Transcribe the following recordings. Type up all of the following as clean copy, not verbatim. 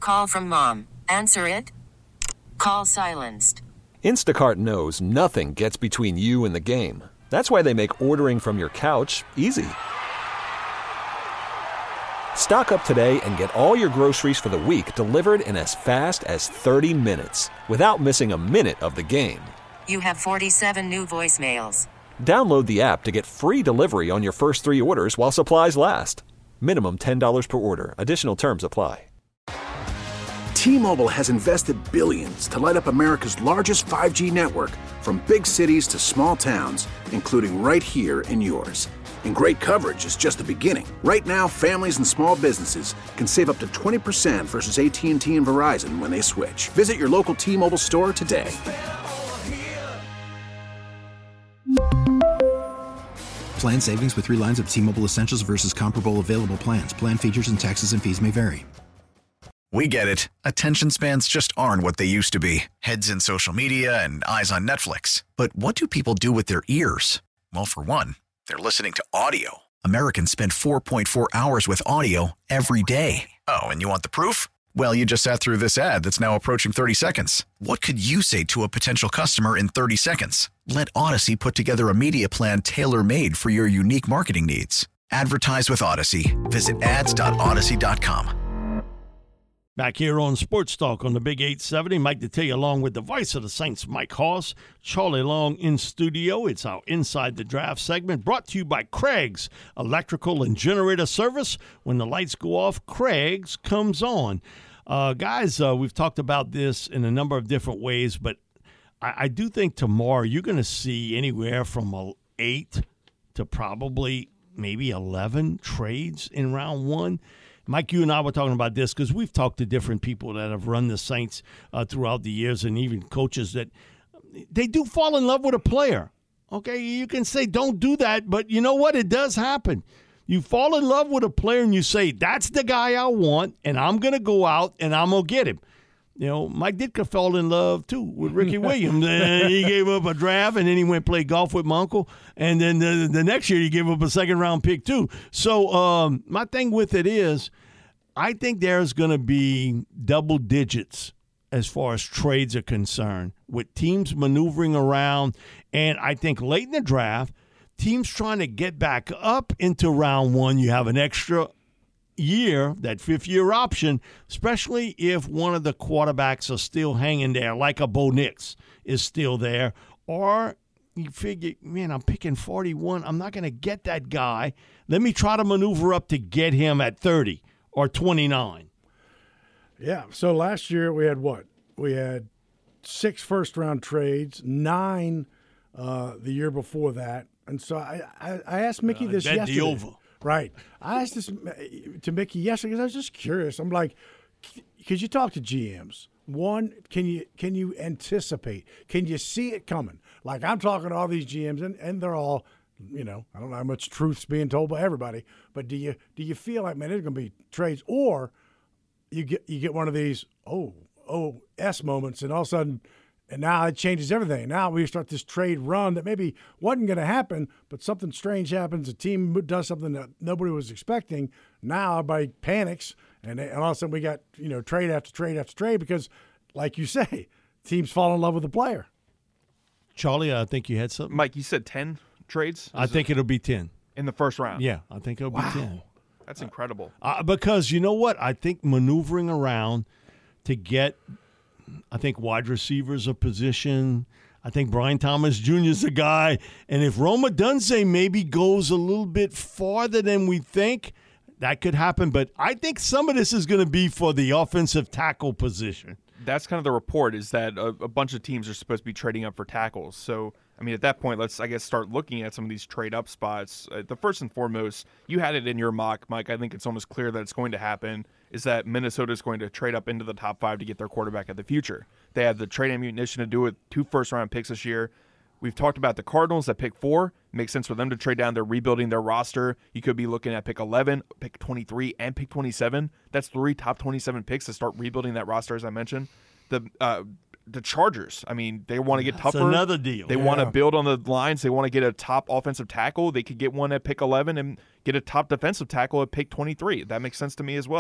Call from mom. Answer it. Call silenced. Instacart knows nothing gets between you and the game. That's why they make ordering from your couch easy. Stock up today and get all your groceries for the week delivered in as fast as 30 minutes without missing a minute of the game. You have 47 new voicemails. Download the app to get free delivery on your first 3 orders while supplies last. Minimum $10 per order. Additional terms apply. T-Mobile has invested billions to light up America's largest 5G network, from big cities to small towns, including right here in yours. And great coverage is just the beginning. Right now, families and small businesses can save up to 20% versus AT&T and Verizon when they switch. Visit your local T-Mobile store today. Plan savings with 3 lines of T-Mobile Essentials versus comparable available plans. Plan features and taxes and fees may vary. We get it. Attention spans just aren't what they used to be. Heads in social media and eyes on Netflix. But what do people do with their ears? Well, for one, they're listening to audio. Americans spend 4.4 hours with audio every day. Oh, and you want the proof? Well, you just sat through this ad that's now approaching 30 seconds. What could you say to a potential customer in 30 seconds? Let Odyssey put together a media plan tailor-made for your unique marketing needs. Advertise with Odyssey. Visit ads.odyssey.com. Back here on Sports Talk on the Big 870, Mike Detillier along with the voice of the Saints, Mike Hoss, Charlie Long in studio. It's our Inside the Draft segment brought to you by Craig's Electrical and Generator Service. When the lights go off, Craig's comes on. Guys, we've talked about this in a number of different ways, but I do think tomorrow you're going to see anywhere from 8 to probably maybe 11 trades in round 1. Mike, you and I were talking about this because we've talked to different people that have run the Saints throughout the years, and even coaches that they do fall in love with a player. Okay, you can say don't do that, but you know what? It does happen. You fall in love with a player and you say, that's the guy I want, and I'm going to go out and I'm going to get him. You know, Mike Ditka fell in love, too, with Ricky Williams. He gave up a draft, and then he went play golf with my uncle. And then the next year he gave up a second-round pick, too. So my thing with it is I think there's going to be double digits as far as trades are concerned, with teams maneuvering around. And I think late in the draft, teams trying to get back up into round 1, you have an extra year, that 5th-year option, especially if one of the quarterbacks are still hanging there, like a Bo Nix is still there, or you figure, man, I'm picking 41. I'm not going to get that guy. Let me try to maneuver up to get him at 30 or 29. Yeah, so last year we had what? We had 6 first-round trades, 9 the year before that. And so I asked Mickey this yesterday. Over. Right. I asked this to Mickey yesterday because I was just curious. I'm like, because you talk to GMs. One, can you anticipate? Can you see it coming? Like, I'm talking to all these GMs, and they're all, you know, I don't know how much truth's being told by everybody, but do you feel like, man, there's going to be trades, or you get one of these S moments, and all of a sudden, and now it changes everything. Now we start this trade run that maybe wasn't going to happen, but something strange happens. A team does something that nobody was expecting. Now everybody panics, and all of a sudden we got, you know, trade after trade after trade because, like you say, teams fall in love with the player. Charlie, I think you had something. Mike, you said 10 trades? I think it'll be 10. In the first round? Yeah, I think it'll be 10. That's incredible. Because you know what? I think maneuvering around to get – I think wide receivers are positioned. I think Brian Thomas Jr. is a guy. And if Rome Odunze maybe goes a little bit farther than we think, that could happen. But I think some of this is going to be for the offensive tackle position. That's kind of the report, is that a bunch of teams are supposed to be trading up for tackles. So, I mean, at that point, let's, I guess, start looking at some of these trade-up spots. The first and foremost, you had it in your mock, Mike. I think it's almost clear that it's going to happen, is that Minnesota is going to trade up into the top 5 to get their quarterback of the future. They have the trade ammunition to do it, 2 first-round picks this year. We've talked about the Cardinals at pick 4. It makes sense for them to trade down. They're rebuilding their roster. You could be looking at pick 11, pick 23, and pick 27. That's 3 top 27 picks to start rebuilding that roster, as I mentioned. The Chargers, I mean, they want to get tougher. That's another deal. They want to build on the lines. They want to get a top offensive tackle. They could get one at pick 11 and get a top defensive tackle at pick 23. That makes sense to me as well.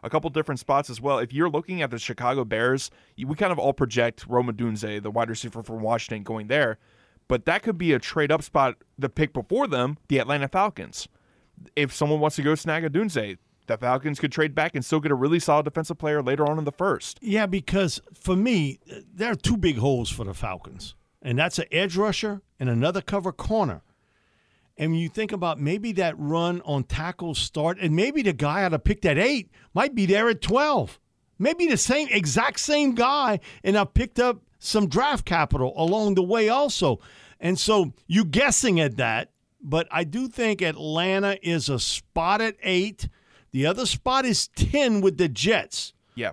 a couple different spots as well. If you're looking at the Chicago Bears, we kind of all project Rome Odunze, the wide receiver from Washington, going there. But that could be a trade-up spot, the pick before them, the Atlanta Falcons. If someone wants to go snag Odunze, the Falcons could trade back and still get a really solid defensive player later on in the first. Yeah, because for me, there are two big holes for the Falcons, and that's an edge rusher and another cover corner. And when you think about maybe that run on tackles start, and maybe the guy out of picked at 8 might be there at 12. Maybe the exact same guy, and I picked up some draft capital along the way also. And so you're guessing at that, but I do think Atlanta is a spot at 8. The other spot is 10 with the Jets. Yeah.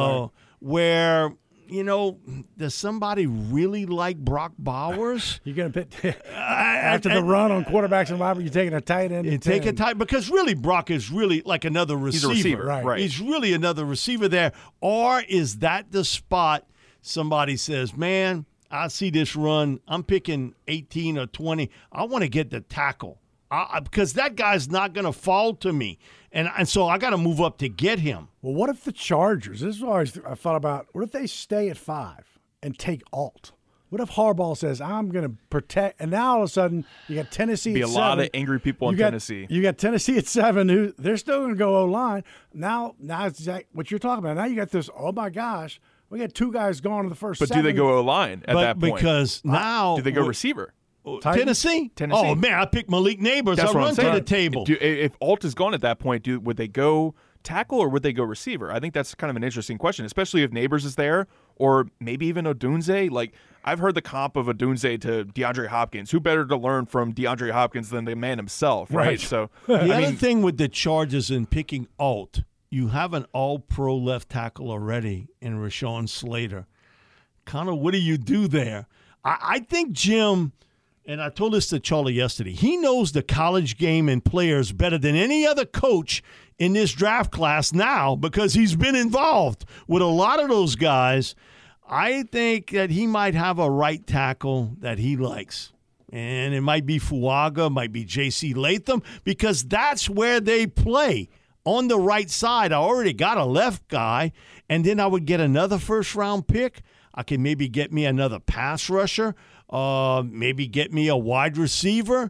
Where, does somebody really like Brock Bowers? You're going to pick after the run on quarterbacks and wide, you're taking a tight end. You take a tight, because really Brock is really like another receiver. He's a receiver, right. He's really another receiver there. Or is that the spot somebody says, man, I see this run. I'm picking 18 or 20. I want to get the tackle. Because that guy's not going to fall to me. And so I got to move up to get him. Well, what if the Chargers, this is always I thought about, what if they stay at 5 and take Alt? What if Harbaugh says, I'm going to protect, and now all of a sudden you got Tennessee at 7. Be a lot of angry people in Tennessee. You got Tennessee at 7, who they're still going to go O-line. Now it's what you're talking about. Now you got this, oh my gosh, we got 2 guys gone in the first 7. But do they go O-line at that point? Because now. Do they go receiver? Tennessee? Oh, man, I picked Malik Neighbors. That's I run to the table. If Alt is gone at that point, would they go tackle or would they go receiver? I think that's kind of an interesting question, especially if Neighbors is there or maybe even Odunze. Like, I've heard the comp of Odunze to DeAndre Hopkins. Who better to learn from DeAndre Hopkins than the man himself, right? So the other thing with the Chargers in picking Alt, you have an all-pro left tackle already in Rashawn Slater. Kind of what do you do there? I think Jim – and I told this to Charlie yesterday, he knows the college game and players better than any other coach in this draft class now because he's been involved with a lot of those guys. I think that he might have a right tackle that he likes. And it might be Fuaga, might be J.C. Latham, because that's where they play. On the right side, I already got a left guy, and then I would get another first-round pick. I can maybe get me another pass rusher. Maybe get me a wide receiver.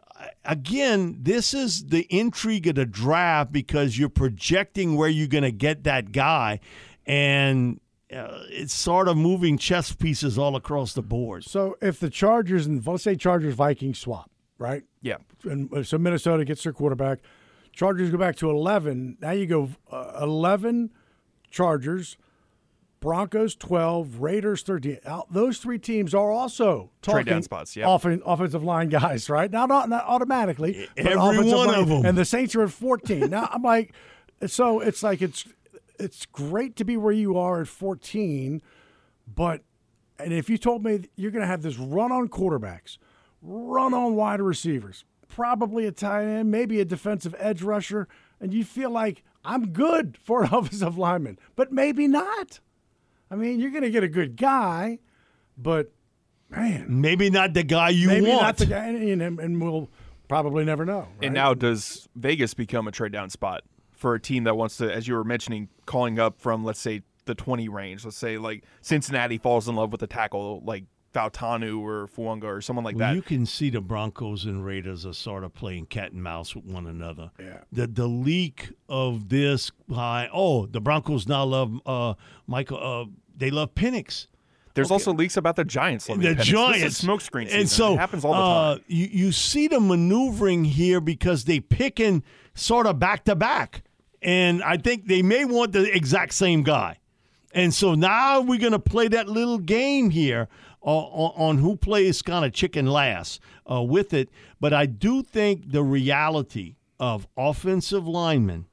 Again, this is the intrigue of the draft because you're projecting where you're going to get that guy, and it's sort of moving chess pieces all across the board. So if the Chargers and let's say Chargers-Vikings swap, right? Yeah. And so Minnesota gets their quarterback. Chargers go back to 11. Now you go 11 Chargers, Broncos 12, Raiders 13. Now, those 3 teams are also talking trade down spots, yeah. Offensive line guys, right? Not automatically, but every one of them. And the Saints are at 14. Now I'm like, so it's like it's great to be where you are at 14, but and if you told me you're going to have this run on quarterbacks, run on wide receivers, probably a tight end, maybe a defensive edge rusher, and you feel like I'm good for an offensive lineman, but maybe not. I mean, you're going to get a good guy, but, man. Maybe not the guy you maybe want. Maybe not the guy, and we'll probably never know. Right? And now does Vegas become a trade-down spot for a team that wants to, as you were mentioning, calling up from, let's say, the 20 range? Let's say, like, Cincinnati falls in love with a tackle like Fautanu or Fuanga or someone like that. You can see the Broncos and Raiders are sort of playing cat and mouse with one another. Yeah. The leak of this, the Broncos now love Michael. They love Penix. There's also leaks about the Giants. The Giants. This is smokescreen season. And so it happens all the time. You see the maneuvering here because they picking sort of back to back, and I think they may want the exact same guy. And so now we're going to play that little game here on who plays kind of chicken last with it. But I do think the reality of offensive linemen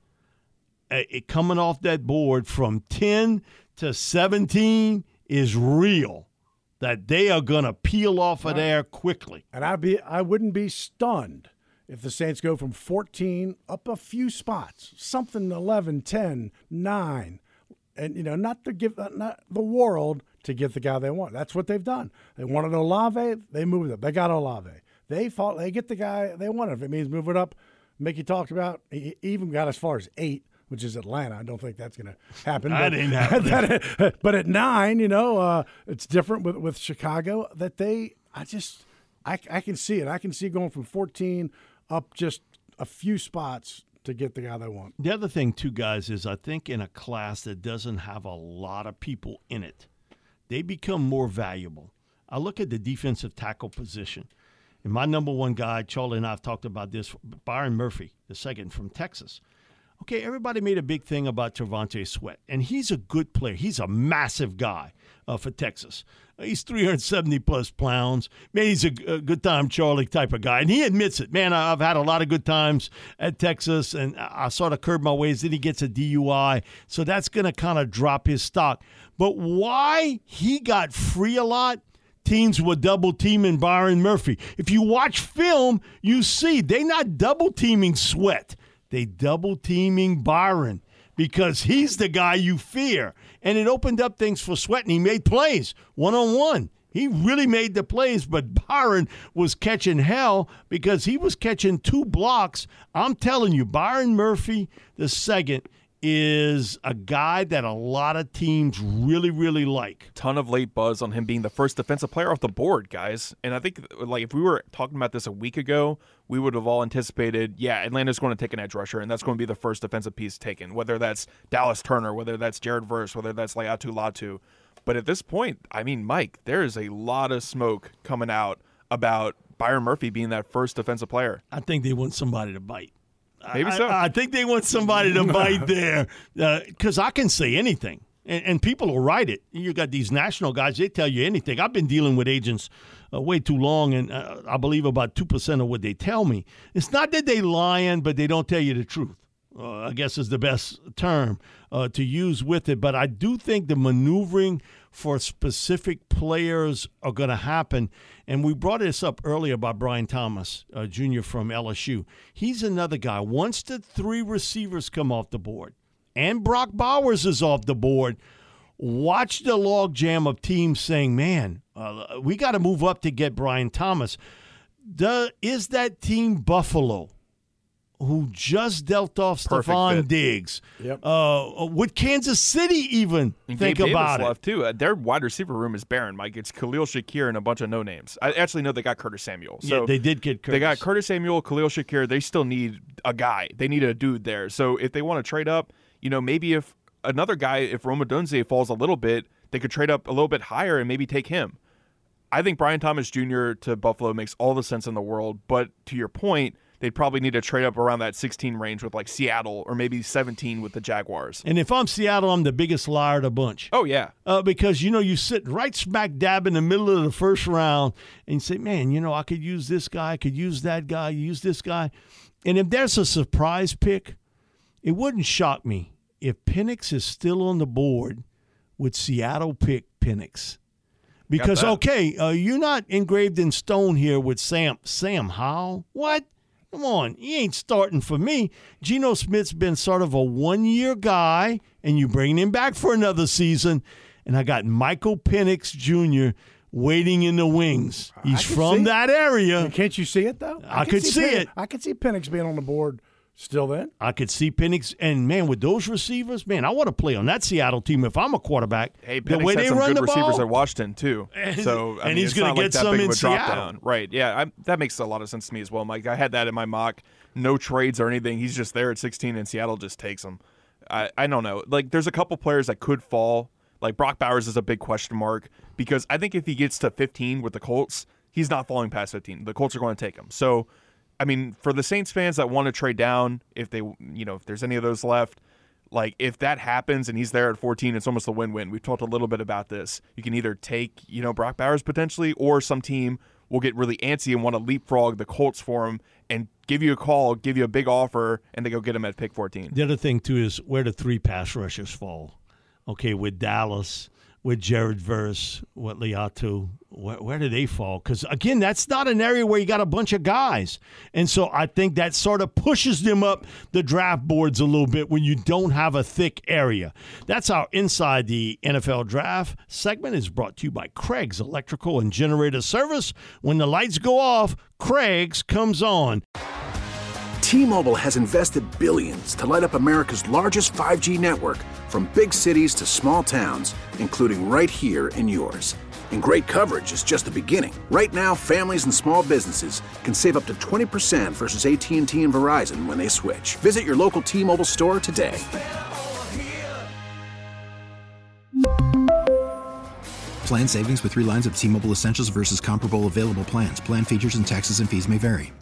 coming off that board from 10 to 17 is real, that they are going to peel off of there quickly. And I wouldn't be stunned if the Saints go from 14 up a few spots, something 11, 10, 9. And, not to give not the world to get the guy they want. That's what they've done. They wanted Olave, they moved up. They got Olave. They get the guy they wanted. If it means move it up, Mickey talked about, he even got as far as 8. which is Atlanta. I don't think that's going to happen. That ain't happening. But at 9, it's different with Chicago. That I can see it. I can see going from 14 up just a few spots to get the guy they want. The other thing, too, guys, is I think in a class that doesn't have a lot of people in it, they become more valuable. I look at the defensive tackle position. And my number one guy, Charlie and I have talked about this, Byron Murphy, the second from Texas. Okay, everybody made a big thing about Trevontae Sweat, and he's a good player. He's a massive guy for Texas. He's 370-plus pounds. Man, he's a good time Charlie type of guy, and he admits it. Man, I've had a lot of good times at Texas, and I sort of curbed my ways. Then he gets a DUI, so that's going to kind of drop his stock. But why he got free a lot, teams were double-teaming Byron Murphy. If you watch film, you see they're not double-teaming Sweat. They double-teaming Byron because he's the guy you fear. And it opened up things for Sweat, and he made plays one-on-one. He really made the plays, but Byron was catching hell because he was catching 2 blocks. I'm telling you, Byron Murphy, the second, is a guy that a lot of teams really, really like. Ton of late buzz on him being the first defensive player off the board, guys. And I think, if we were talking about this a week ago, we would have all anticipated, Atlanta's going to take an edge rusher, and that's going to be the first defensive piece taken, whether that's Dallas Turner, whether that's Jared Verse, whether that's Laiatu Latu. But at this point, Mike, there is a lot of smoke coming out about Byron Murphy being that first defensive player. I think they want somebody to bite. Maybe so. I think they want somebody to bite there because I can say anything, and people will write it. You got these national guys, they tell you anything. I've been dealing with agents way too long, and I believe about 2% of what they tell me. It's not that they lying, but they don't tell you the truth. I guess is the best term to use with it. But I do think the maneuvering for specific players are going to happen. And we brought this up earlier about Brian Thomas, Jr. from LSU. He's another guy. Once the 3 receivers come off the board and Brock Bowers is off the board, watch the logjam of teams saying, man, we got to move up to get Brian Thomas. Is that team Buffalo, who just dealt off Stephon Diggs? Yep. Would Kansas City even think about it? Left too. Their wide receiver room is barren, Mike. It's Khalil Shakir and a bunch of no names. I actually know they got Curtis Samuel. So yeah, they did get Curtis. They got Curtis Samuel, Khalil Shakir. They still need a guy. They need a dude there. So if they want to trade up, maybe if another guy, if Rome Odunze falls a little bit, they could trade up a little bit higher and maybe take him. I think Brian Thomas Jr. to Buffalo makes all the sense in the world. But to your point, they'd probably need to trade up around that 16 range with Seattle or maybe 17 with the Jaguars. And if I'm Seattle, I'm the biggest liar of the bunch. Oh, yeah. Because, you sit right smack dab in the middle of the first round and you say, man, I could use this guy, I could use that guy, use this guy. And if there's a surprise pick, it wouldn't shock me if Penix is still on the board with Seattle pick Penix. Because, you're not engraved in stone here with Sam Howell. What? Come on, he ain't starting for me. Geno Smith's been sort of a one-year guy, and you bring him back for another season. And I got Michael Penix Jr. waiting in the wings. He's from that area. Can't you see it, though? I could see it. I could see Penix being on the board still then. I could see Penix. And, man, with those receivers, man, I want to play on that Seattle team if I'm a quarterback. Hey, Penix had some good receivers at Washington, too. So, and he's going to get some in Seattle. Right, yeah. That makes a lot of sense to me as well, Mike. I had that in my mock. No trades or anything. He's just there at 16, and Seattle just takes him. I don't know. There's a couple players that could fall. Brock Bowers is a big question mark because I think if he gets to 15 with the Colts, he's not falling past 15. The Colts are going to take him. So, for the Saints fans that want to trade down, if they, if there's any of those left, if that happens and he's there at 14, it's almost a win-win. We've talked a little bit about this. You can either take, Brock Bowers potentially, or some team will get really antsy and want to leapfrog the Colts for him and give you a call, give you a big offer, and they go get him at pick 14. The other thing, too, is where the 3 pass rushers fall. Okay, with Dallas, with Jared Verse, with Laiatu, where do they fall? Because, again, that's not an area where you got a bunch of guys. And so I think that sort of pushes them up the draft boards a little bit when you don't have a thick area. That's our Inside the NFL Draft segment is brought to you by Craig's Electrical and Generator Service. When the lights go off, Craig's comes on. T-Mobile has invested billions to light up America's largest 5G network, from big cities to small towns, including right here in yours. And great coverage is just the beginning. Right now, families and small businesses can save up to 20% versus AT&T and Verizon when they switch. Visit your local T-Mobile store today. Plan savings with 3 lines of T-Mobile Essentials versus comparable available plans. Plan features and taxes and fees may vary.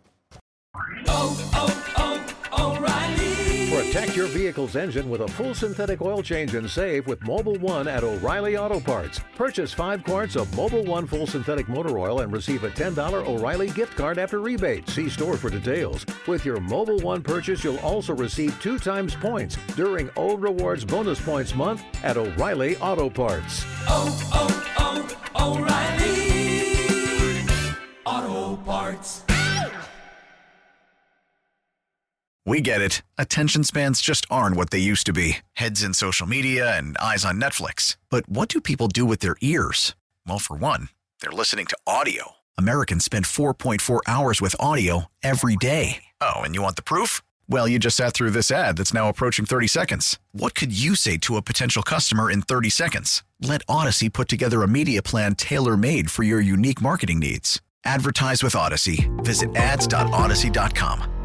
Protect your vehicle's engine with a full synthetic oil change and save with Mobil 1 at O'Reilly Auto Parts. Purchase 5 quarts of Mobil 1 full synthetic motor oil and receive a $10 O'Reilly gift card after rebate. See store for details. With your Mobil 1 purchase, you'll also receive 2 times points during O Rewards Bonus Points Month at O'Reilly Auto Parts. O'Reilly Auto Parts. We get it. Attention spans just aren't what they used to be. Heads in social media and eyes on Netflix. But what do people do with their ears? Well, for one, they're listening to audio. Americans spend 4.4 hours with audio every day. Oh, and you want the proof? Well, you just sat through this ad that's now approaching 30 seconds. What could you say to a potential customer in 30 seconds? Let Odyssey put together a media plan tailor-made for your unique marketing needs. Advertise with Odyssey. Visit ads.odyssey.com.